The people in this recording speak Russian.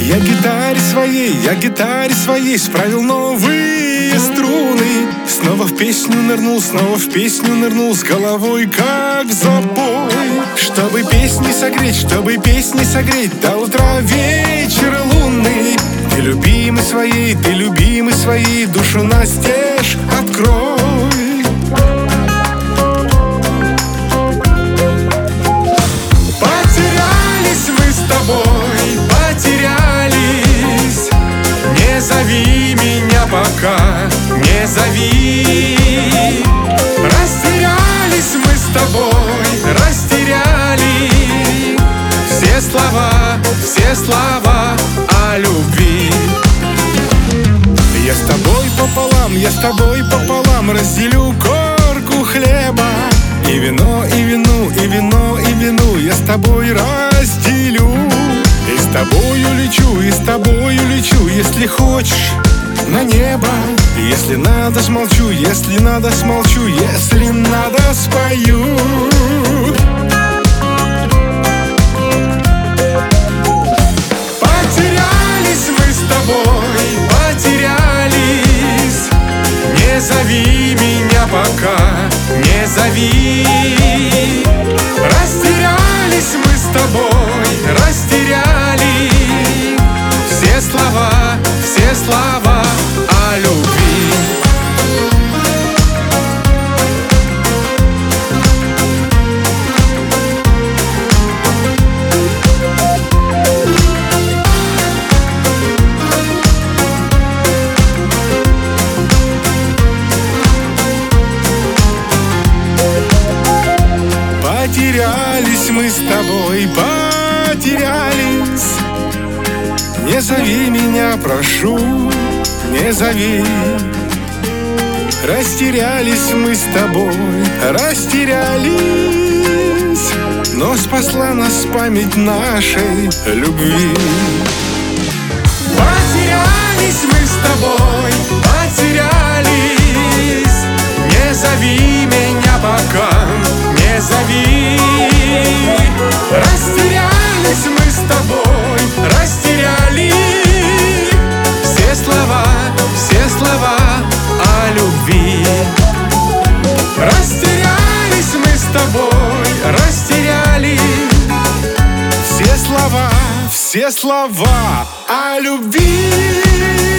Я гитаре своей справил новые струны. Снова в песню нырнул, снова в песню нырнул, с головой как в забой. Чтобы песни согреть до утра вечера лунный. Ты любимый своей, душу настежь открой. Потерялись мы с тобой, потерялись. Не зови меня пока, не зови. Растерялись мы с тобой, растеряли все слова о любви. Я с тобой пополам разделю корку хлеба. И вино, и вину, и вино, и вину я с тобой разделю. И с тобою лечу, если хочешь, на небо. Если надо, смолчу, если надо, смолчу, если надо, спою. Потерялись мы с тобой, потерялись. Не зови меня пока, не зови. Растерялись мы с тобой, растеряли все слова о любви. Потерялись мы с тобой, потерялись. Не зови меня, прошу, не зови. Растерялись мы с тобой, растерялись. Но спасла нас память нашей любви. Потерялись мы с тобой, потерялись. Не зови меня пока, не зови. Растерялись мы с тобой, растеряли все слова о любви. Растерялись мы с тобой, растеряли все слова о любви.